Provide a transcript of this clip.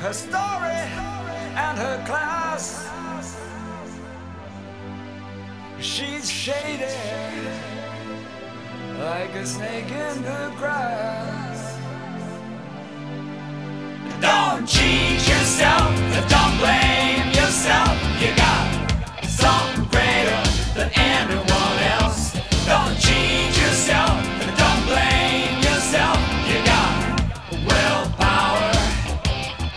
her story and her class. She's shady like a snake in the grass. Don't cheat.